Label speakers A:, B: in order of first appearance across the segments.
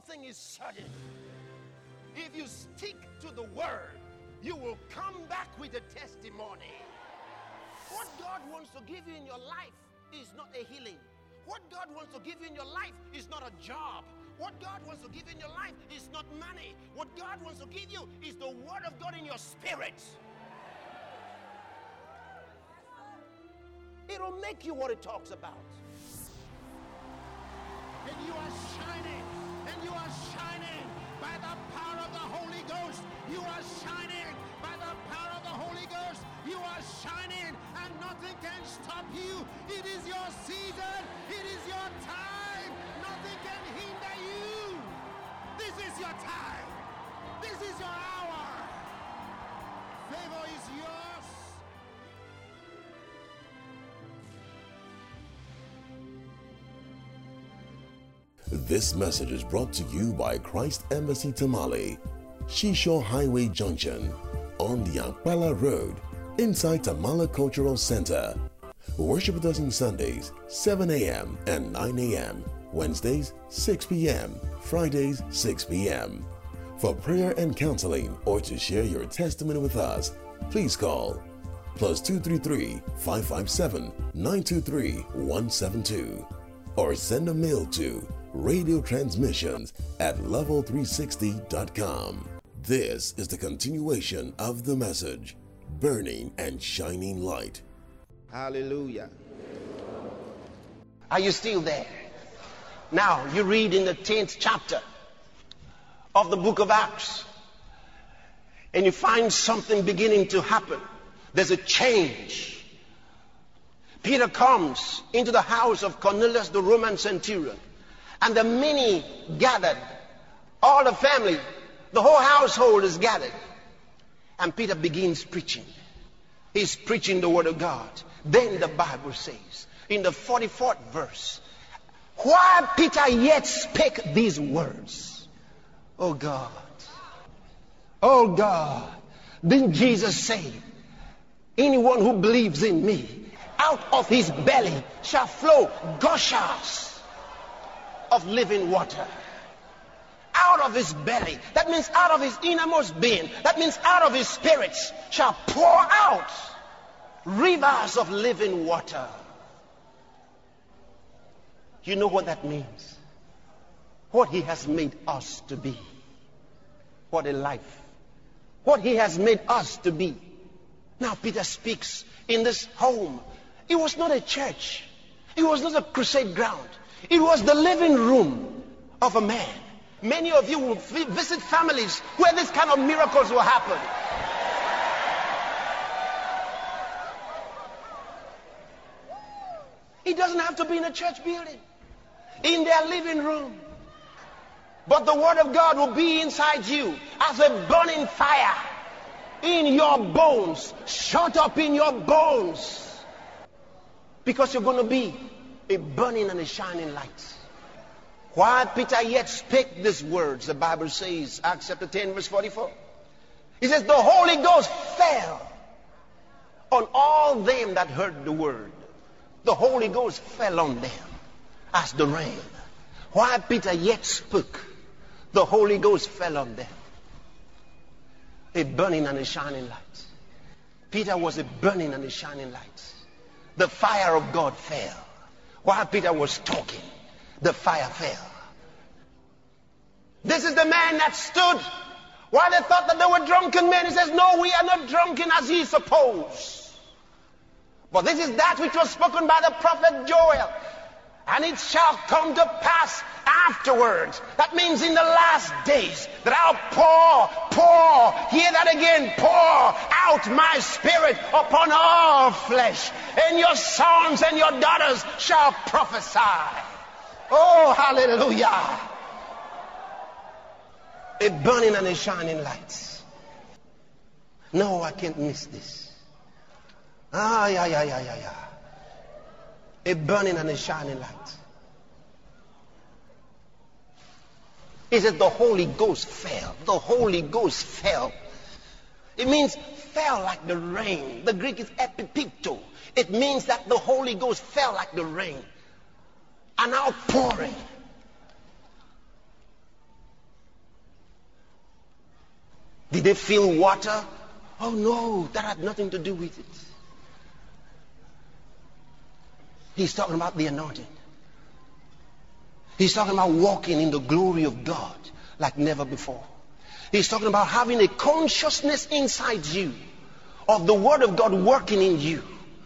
A: thing is certain. If you stick to the word, you will come back with a testimony. What God wants to give you in your life is not a healing. What God wants to give you in your life is not a job. What God wants to give you in your life is not money. What God wants to give you is the word of God in your spirit. It'll make you what it talks about. And you are shining. And you are shining by the power of the Holy Ghost. You are shining by the power of the Holy Ghost. You are shining and nothing can stop you. It is your season. It is your time. Nothing can hinder you. This is your time. This is your hour. Favor is yours.
B: This message is brought to you by Christ Embassy Tamale, Shisho Highway Junction, on the Akpala Road, inside Tamale Cultural Center. Worship with us on Sundays, 7 a.m. and 9 a.m., Wednesdays, 6 p.m., Fridays, 6 p.m. For prayer and counseling or to share your testimony with us, please call +233 557 923 172 or send a mail to radiotransmissions@level360.com. This is the continuation of the message, Burning and Shining Light.
A: Hallelujah. Are you still there? Now, you read in the 10th chapter of the book of Acts, and you find something beginning to happen. There's a change. Peter comes into the house of Cornelius, the Roman centurion, and the many gathered, all the family, the whole household is gathered. And Peter begins preaching. He's preaching the word of God. Then the Bible says, in the 44th verse, while Peter yet spake these words, oh God, then Jesus said, anyone who believes in me, out of his belly shall flow gushers of living water. Out of his belly, that means out of his innermost being, that means out of his spirits shall pour out rivers of living water. You know what that means? What he has made us to be. What a life. What he has made us to be. Now Peter speaks in this home. It was not a church. It was not a crusade ground. It was the living room of a man. Many of you will visit families where this kind of miracles will happen. It doesn't have to be in a church building. In their living room. But the word of God will be inside you as a burning fire in your bones. Shut up in your bones. Because you're going to be a burning and a shining light. While Peter yet spake these words, the Bible says, Acts chapter 10 verse 44. He says, the Holy Ghost fell on all them that heard the word. The Holy Ghost fell on them as the rain. While Peter yet spoke, the Holy Ghost fell on them. A burning and a shining light. Peter was a burning and a shining light. The fire of God fell. While Peter was talking, the fire fell. This is the man that stood while they thought that they were drunken men. He says, no, we are not drunken as ye suppose. But this is that which was spoken by the prophet Joel. And it shall come to pass afterwards. That means in the last days that I'll pour, hear that again, pour out my spirit upon all flesh. And your sons and your daughters shall prophesy. Oh, hallelujah. A burning and a shining light. No, I can't miss this. Yeah. A burning and a shining light. He said the Holy Ghost fell. The Holy Ghost fell. It means fell like the rain. The Greek is epipicto. It means that the Holy Ghost fell like the rain. An outpouring. Did they feel water? Oh no, that had nothing to do with it. He's talking about the anointing. He's talking about walking in the glory of God like never before. He's talking about having a consciousness inside you of the word of God working in you.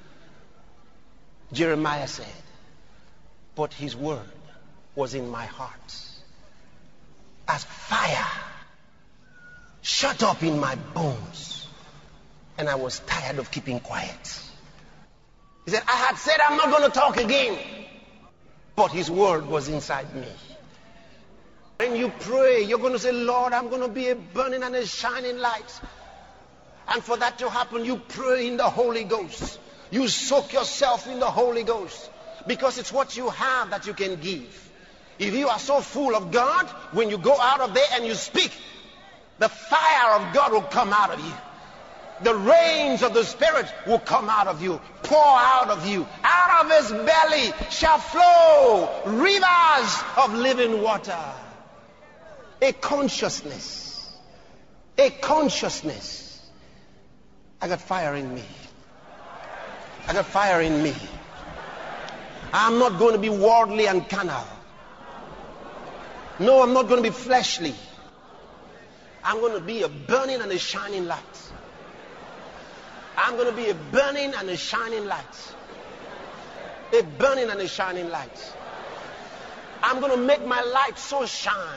A: Jeremiah said, but his word was in my heart as fire shut up in my bones, and I was tired of keeping quiet. He said, I had said I'm not going to talk again, but his word was inside me. When you pray, you're going to say, Lord, I'm going to be a burning and a shining light. And for that to happen, you pray in the Holy Ghost. You soak yourself in the Holy Ghost, because it's what you have that you can give. If you are so full of God, when you go out of there and you speak, the fire of God will come out of you. The rains of the Spirit will come out of you, pour out of you. Out of his belly shall flow rivers of living water. A consciousness. A consciousness. I got fire in me. I got fire in me. I'm not going to be worldly and carnal. No, I'm not going to be fleshly. I'm going to be a burning and a shining light. I'm going to be a burning and a shining light. A burning and a shining light. I'm going to make my light so shine.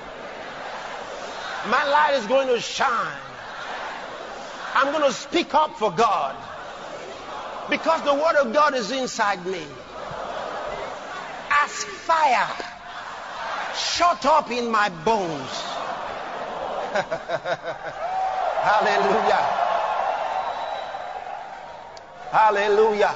A: My light is going to shine. I'm going to speak up for God, because the word of God is inside me. As fire shut up in my bones. Hallelujah. Hallelujah.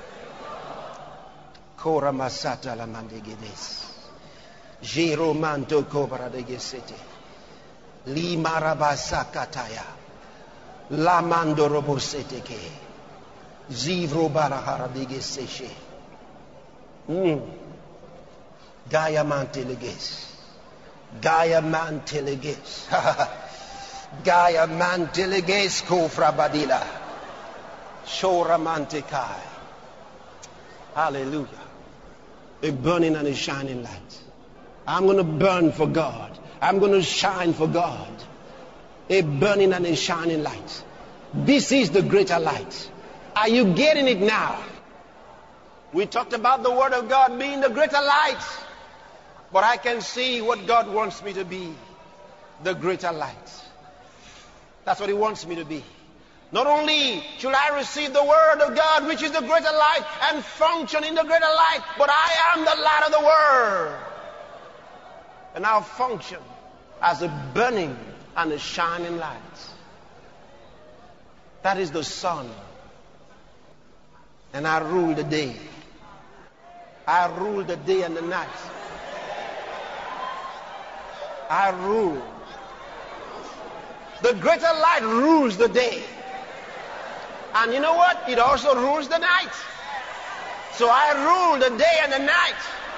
A: Kora masata la mandegedes. Jiro manto kobra de gesete. Li marabasa kataya. La mando robosete ke. Zivro barahara de geseshe. Gaia manteleges. Gaia manteleges. Gaia manteleges kofra badila. Shora mantekai. Hallelujah. A burning and a shining light. I'm going to burn for God. I'm going to shine for God. A burning and a shining light. This is the greater light. Are you getting it now? We talked about the word of God being the greater light. But I can see what God wants me to be. The greater light. That's what he wants me to be. Not only should I receive the word of God, which is the greater light, and function in the greater light, but I am the light of the world. And I'll function as a burning and a shining light. That is the sun. And I rule the day. I rule the day and the night. I rule. The greater light rules the day. And you know what? It also rules the night. So I rule the day and the night.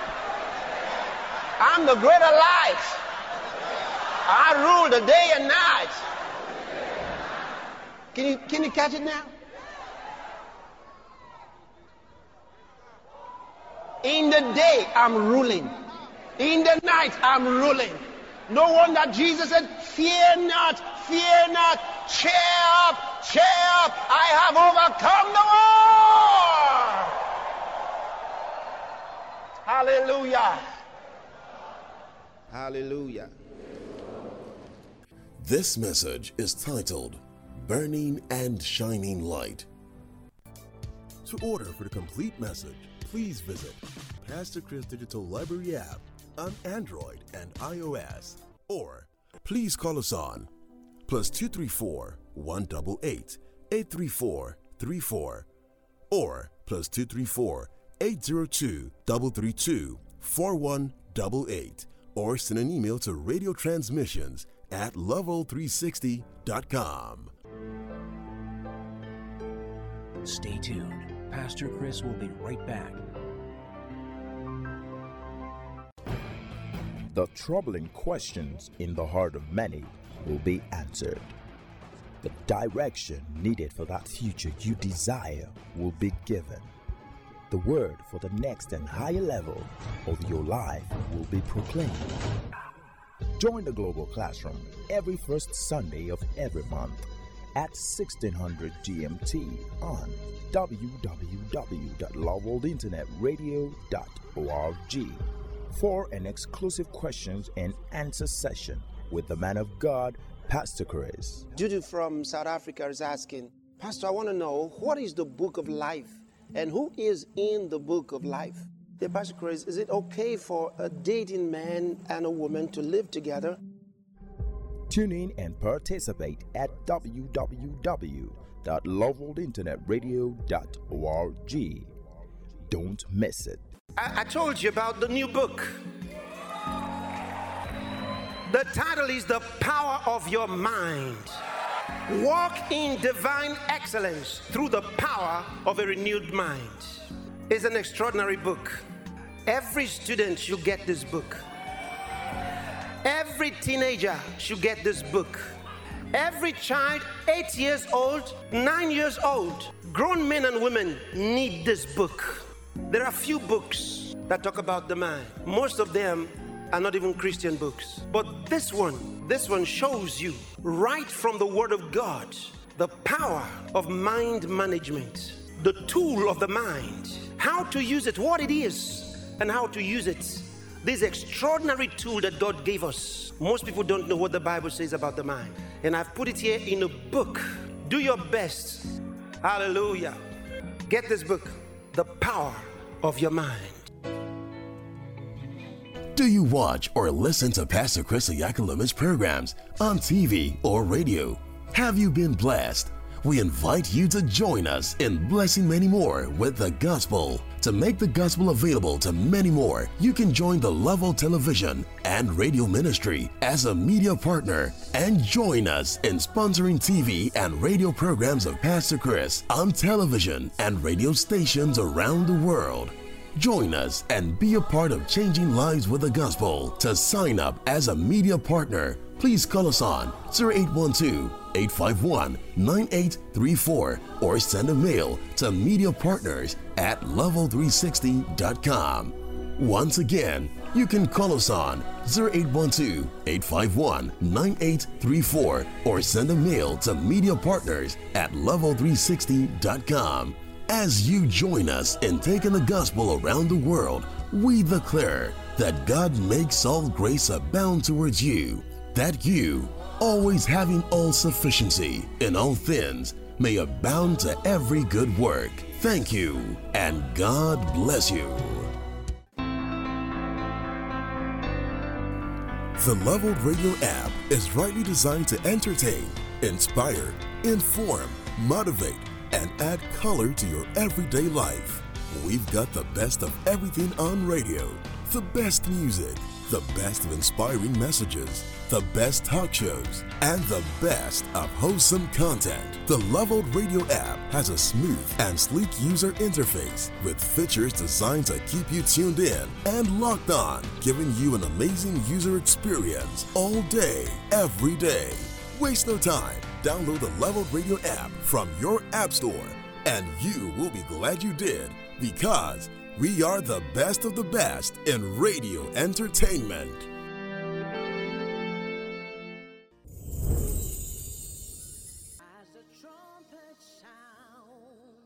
A: I'm the greater light. I rule the day and night. Can you catch it now? In the day, I'm ruling. In the night, I'm ruling. No wonder Jesus said, fear not, cheer up, I have overcome the world. Hallelujah.
C: Hallelujah.
B: This message is titled, Burning and Shining Light. To order for the complete message, please visit Pastor Chris Digital Library app on Android and iOS, or please call us on +234 188 834 34 or +234 802 332 4188, or send an email to radiotransmissions@level360.com.
D: Stay tuned. Pastor Chris will be right back.
C: The troubling questions in the heart of many will be answered. The direction needed for that future you desire will be given. The word for the next and higher level of your life will be proclaimed. Join the Global Classroom every first Sunday of every month at 1600 GMT on www.loveworldinternetradio.org for an exclusive questions and answer session with the man of God, Pastor Chris.
A: Judy from South Africa is asking, Pastor, I want to know, what is the book of life and who is in the book of life? Yeah, Pastor Chris, is it okay for a dating man and a woman to live together?
C: Tune in and participate at www.loveworldinternetradio.org. Don't miss it.
A: I told you about the new book. The title is The Power of Your Mind. Walk in divine excellence through the power of a renewed mind. It's an extraordinary book. Every student should get this book. Every teenager should get this book. Every child, 8 years old, 9 years old, grown men and women need this book. There are few books that talk about the mind. Most of them are not even Christian books. But this one shows you right from the Word of God the power of mind management, the tool of the mind, how to use it, what it is, and how to use it. This extraordinary tool that God gave us. Most people don't know what the Bible says about the mind. And I've put it here in a book. Do your best. Hallelujah. Get this book, The Power of Your Mind.
B: Do you watch or listen to Pastor Chris Oyakulume's programs on TV or radio? Have you been blessed? We invite you to join us in blessing many more with the gospel. To make the gospel available to many more, you can join the Level Television and Radio Ministry as a media partner and join us in sponsoring TV and radio programs of Pastor Chris on television and radio stations around the world. Join us and be a part of changing lives with the gospel. To sign up as a media partner, please call us on 0812-851-9834 or send a mail to mediapartners@level360.com. Once again, you can call us on 0812-851-9834 or send a mail to mediapartners@level360.com. As you join us in taking the gospel around the world, we declare that God makes all grace abound towards you, that you, always having all sufficiency in all things, may abound to every good work. Thank you, and God bless you. The Leveled Radio app is rightly designed to entertain, inspire, inform, motivate, and add color to your everyday life. We've got the best of everything on radio, the best music, the best of inspiring messages, the best talk shows, and the best of wholesome content. The Leveled Radio app has a smooth and sleek user interface with features designed to keep you tuned in and locked on, giving you an amazing user experience all day, every day. Waste no time. Download the Leveled Radio app from your app store, and you will be glad you did, because we are the best of the best in radio entertainment.
E: As the trumpet sound,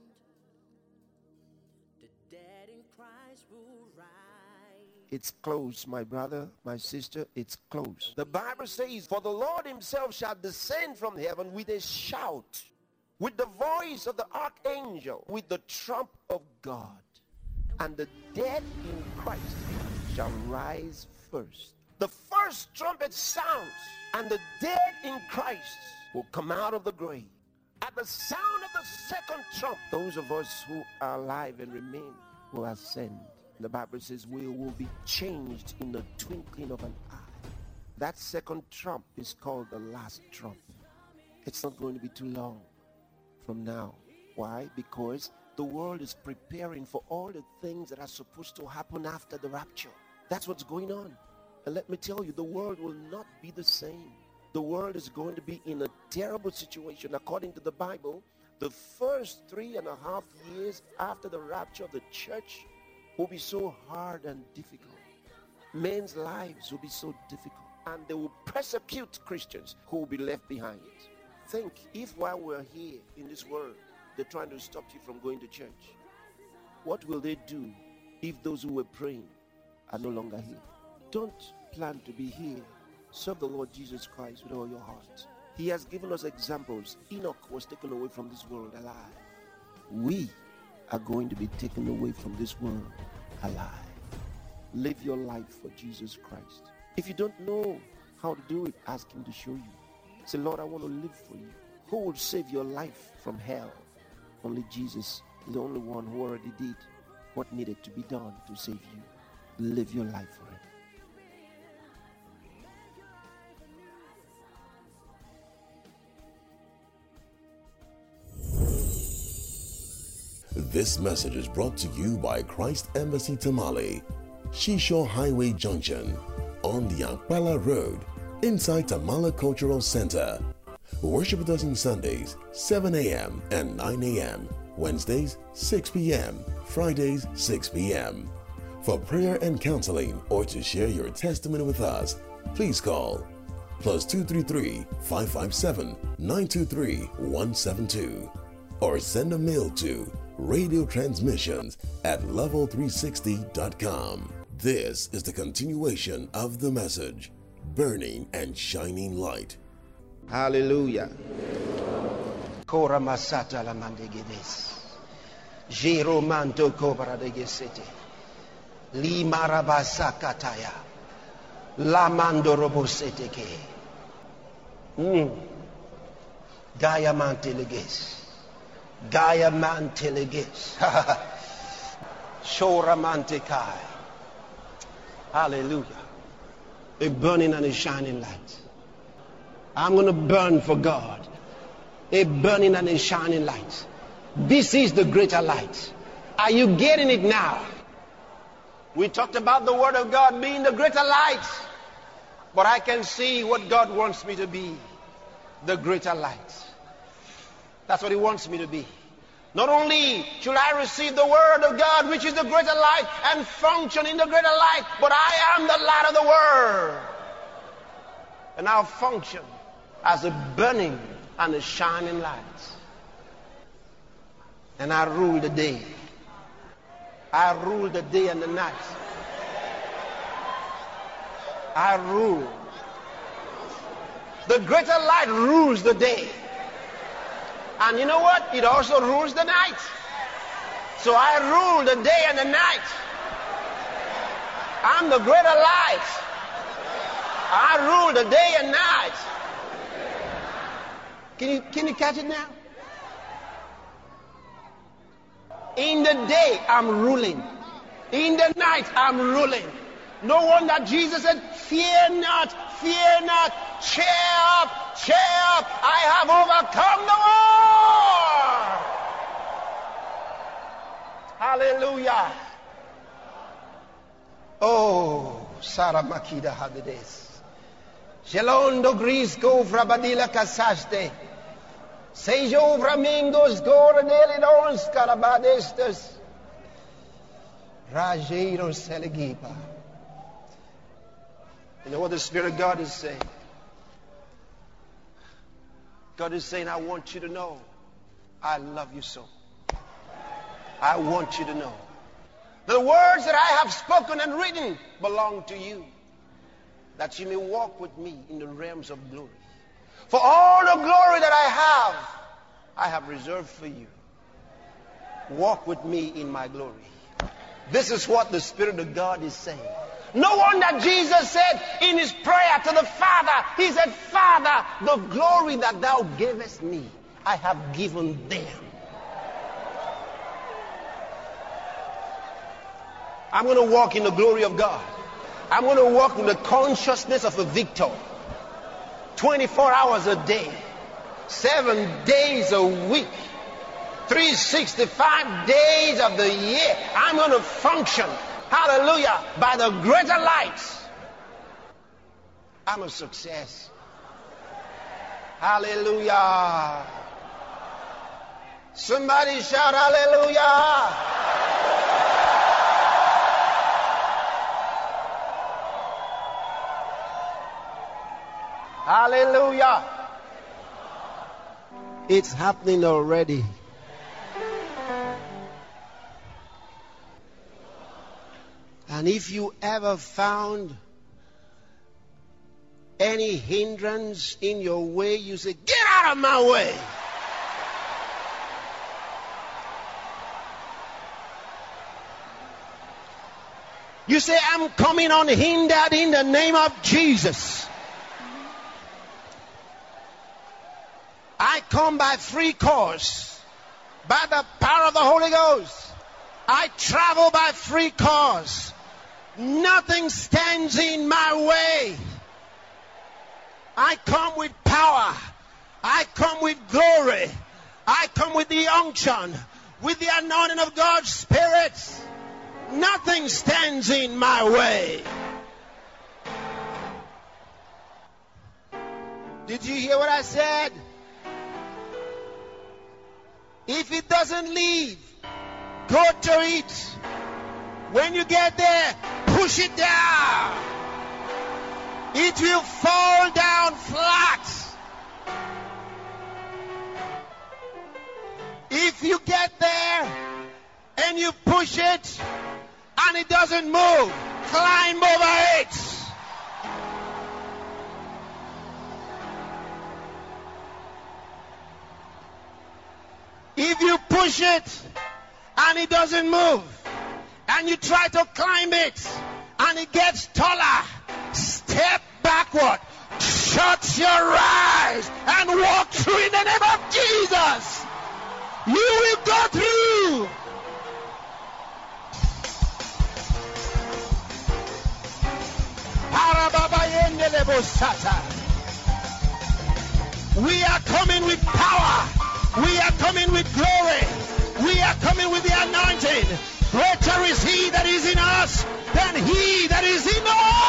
E: the dead in Christ will rise.
A: It's close, my brother, my sister, it's close. The Bible says, for the Lord himself shall descend from heaven with a shout, with the voice of the archangel, with the trump of God. And the dead in Christ shall rise first. The first trumpet sounds, and the dead in Christ will come out of the grave. At the sound of the second trump, those of us who are alive and remain will ascend. The Bible says we will be changed in the twinkling of an eye. That second trump is called the last trump. It's not going to be too long from now. Why? Because the world is preparing for all the things that are supposed to happen after the rapture. That's what's going on. And let me tell you, the world will not be the same. The world is going to be in a terrible situation. According to the Bible, the first 3.5 years after the rapture of the church will be so hard and difficult. Men's lives will be so difficult, and they will persecute Christians who will be left behind. Think, if while we're here in this world, they're trying to stop you from going to church, what will they do if those who were praying are no longer here? Don't plan to be here. Serve the Lord Jesus Christ with all your heart. He has given us examples. Enoch was taken away from this world alive. We are going to be taken away from this world alive. Live your life for Jesus Christ. If you don't know how to do it, ask him to show you. Say, Lord, I want to live for you. Who will save your life from hell? Only Jesus is the only one who already did what needed to be done to save you. Live your life for him.
B: This message is brought to you by Christ Embassy Tamale, Shisho Highway Junction, on the Akpala Road, inside Tamale Cultural Center. Worship with us on Sundays, 7 a.m. and 9 a.m., Wednesdays, 6 p.m., Fridays, 6 p.m. For prayer and counseling or to share your testimony with us, please call +233 557 923 172 or send a mail to radiotransmissions@level360.com. This is the continuation of the message, Burning and Shining Light.
A: Hallelujah. Kora masata la mandegedes. Jero manto kobra de gesete. Li marabasa kataya. La mando robosete ke. Gaya manteleges. Gaya manteleges. Shora mantekai. Hallelujah. A burning and a shining light. I'm going to burn for God. A burning and a shining light. This is the greater light. Are you getting it now? We talked about the Word of God being the greater light. But I can see what God wants me to be. The greater light. That's what He wants me to be. Not only should I receive the Word of God, which is the greater light, and function in the greater light, but I am the light of the world. And I'll function as a burning and a shining light. And I rule the day. I rule the day and the night. I rule. The greater light rules the day. And you know what? It also rules the night. So I rule the day and the night. I'm the greater light. I rule the day and night. Can you catch it now? In the day, I'm ruling. In the night, I'm ruling. No wonder Jesus said, fear not, cheer up, I have overcome the world. Hallelujah. Oh, Sarah Makida Hades. Gelondo Grisco Frabadila Casaste. Sejo Framingos Goradelidons Carabadestes. Rajeiro Selegipa. You know what the Spirit of God is saying? God is saying, I want you to know I love you so. I want you to know the words that I have spoken and written belong to you, that you may walk with me in the realms of glory. For all the glory that I have reserved for you. Walk with me in my glory. This is what the Spirit of God is saying. No wonder Jesus said in his prayer to the Father, he said, Father, the glory that thou gavest me, I have given them. I'm going to walk in the glory of God. I'm going to walk in the consciousness of a victor. 24 hours a day, 7 days a week, 365 days of the year. I'm going to function, hallelujah, by the greater light. I'm a success. Hallelujah. Somebody shout hallelujah. Hallelujah. It's happening already. And if you ever found any hindrance in your way, you say, get out of my way. You say, I'm coming unhindered in the name of Jesus. I come by free course, by the power of the Holy Ghost. I travel by free course. Nothing stands in my way. I come with power. I come with glory. I come with the unction, with the anointing of God's Spirit. Nothing stands in my way. Did you hear what I said? If it doesn't leave, go to it. When you get there, push it down. It will fall down flat. If you get there and you push it and it doesn't move, climb over it. If you push it and it doesn't move, and you try to climb it and it gets taller, step backward, shut your eyes and walk through in the name of Jesus. You will go through. We are coming with power. We are coming with glory. We are coming with the anointing. Greater is he that is in us than he that is in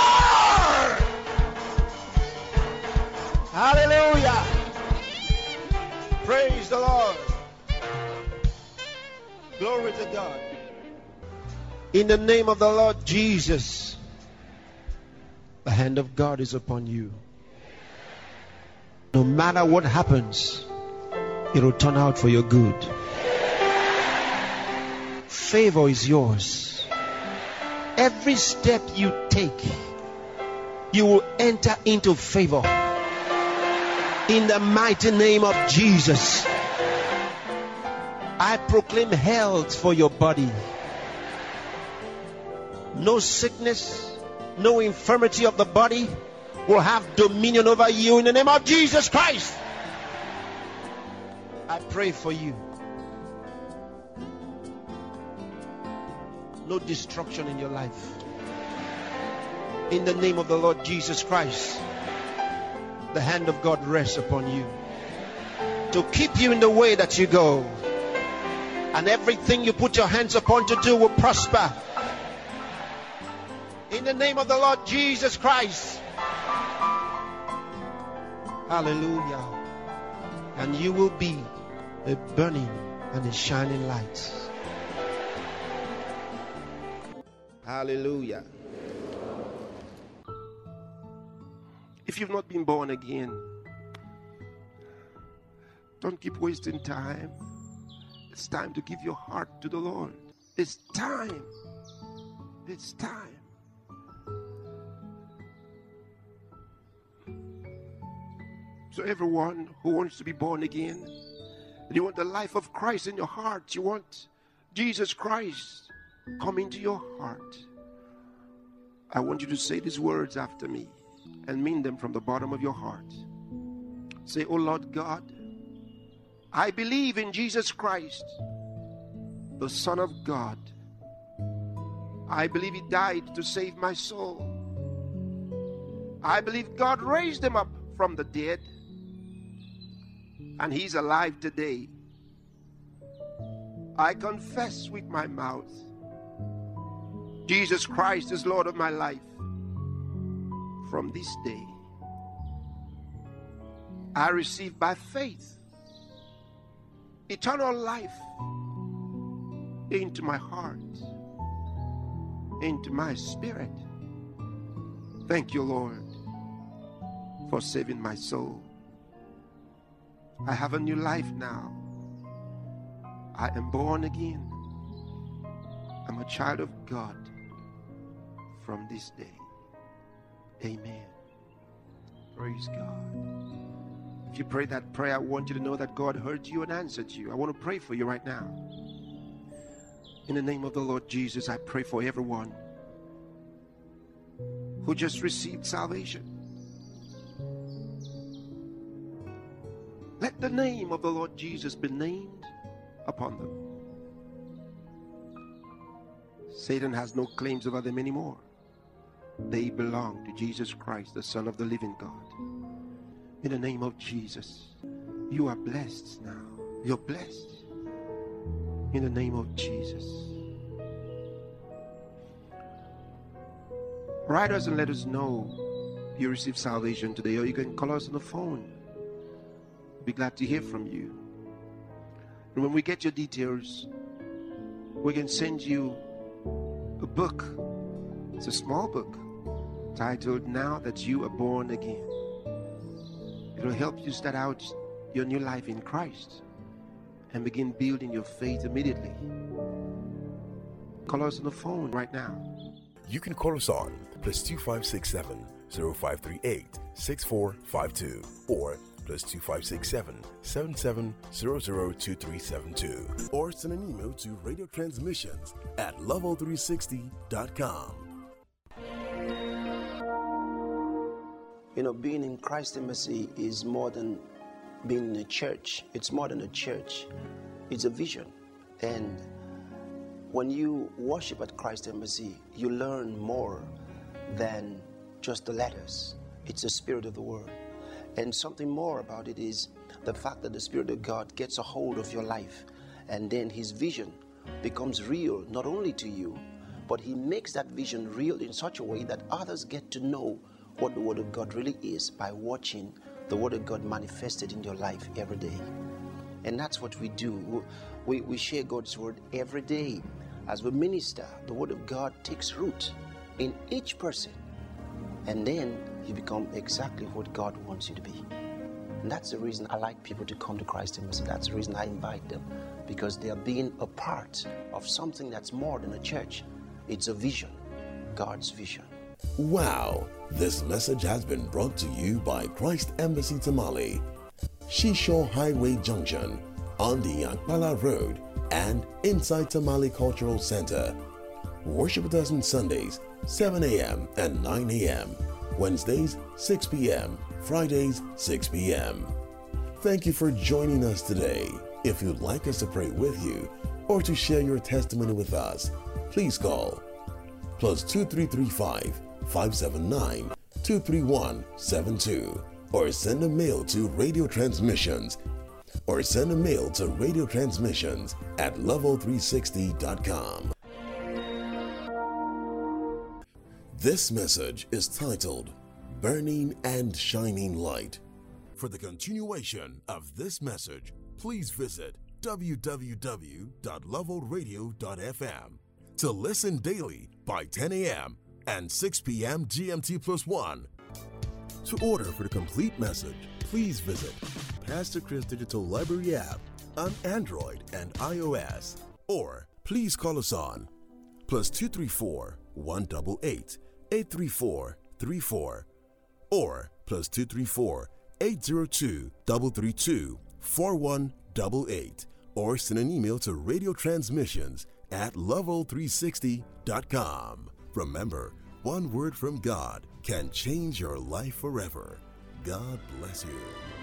A: the world. Hallelujah. Praise the Lord. Glory to God. In the name of the Lord Jesus, the hand of God is upon you. No matter what happens, it will turn out for your good. Favor is yours. Every step you take, you will enter into favor. In the mighty name of Jesus, I proclaim health for your body. No sickness, no infirmity of the body will have dominion over you in the name of Jesus Christ. I pray for you. No destruction in your life. In the name of the Lord Jesus Christ, the hand of God rests upon you to keep you in the way that you go. And everything you put your hands upon to do will prosper. In the name of the Lord Jesus Christ. Hallelujah. And you will be a burning and a shining light. Hallelujah. If you've not been born again, don't keep wasting time. It's time to give your heart to the Lord. It's time. It's time. So everyone who wants to be born again, you want the life of Christ in your heart, you want Jesus Christ come into your heart, I want you to say these words after me and mean them from the bottom of your heart. Say, oh Lord God, I believe in Jesus Christ, the Son of God. I believe he died to save my soul. I believe God raised him up from the dead, and he's alive today. I confess with my mouth, Jesus Christ is Lord of my life. From this day, I receive by faith eternal life into my heart, into my spirit. Thank you, Lord, for saving my soul. I have a new life now. I am born again. I'm a child of God from this day. Amen. Praise God. If you pray that prayer, I want you to know that God heard you and answered you. I want to pray for you right now. In the name of the Lord Jesus, I pray for everyone who just received salvation. Let the name of the Lord Jesus be named upon them. Satan has no claims over them anymore. They belong to Jesus Christ, the Son of the living God. In the name of Jesus, you are blessed now. You're blessed. In the name of Jesus. Write us and let us know you received salvation today, or you can call us on the phone. We'll be glad to hear from you. And when we get your details, we can send you a book. It's a small book titled Now That You Are Born Again. It'll help you start out your new life in Christ and begin building your faith immediately. Call us on the phone right now.
B: You can call us on +2567 0538 6452 or +2567 77002372 or send an email to radiotransmissions@level360.com.
A: You know, being in Christ Embassy is more than being in a church. It's more than a church. It's a vision. And when you worship at Christ Embassy, you learn more than just the letters. It's the Spirit of the Word. And something more about it is the fact that the Spirit of God gets a hold of your life, and then His vision becomes real, not only to you, but He makes that vision real in such a way that others get to know what the Word of God really is by watching the Word of God manifested in your life every day. And that's what we do. We share God's Word every day. As we minister, the Word of God takes root in each person, and then you become exactly what God wants you to be. And that's the reason I like people to come to Christ Embassy. That's the reason I invite them, because they are being a part of something that's more than a church. It's a vision, God's vision.
B: Wow, this message has been brought to you by Christ Embassy Tamale, Shisho Highway Junction, on the Akpala Road and inside Tamale Cultural Center. Worship with us on Sundays, 7 a.m. and 9 a.m., Wednesdays, 6 p.m., Fridays, 6 p.m. Thank you for joining us today. If you'd like us to pray with you or to share your testimony with us, please call +2335 579 23172 or send a mail to Radio Transmissions @level360.com. This message is titled Burning and Shining Light. For the continuation of this message, please visit www.levelradio.fm to listen daily by 10 a.m. and 6 p.m. GMT+1. To order for the complete message, please visit Pastor Chris Digital Library app on Android and iOS, or please call us on +234 188 834 34 or +234 802 332 4188 or send an email to radiotransmissions@level360.com. Remember, one word from God can change your life forever. God bless you.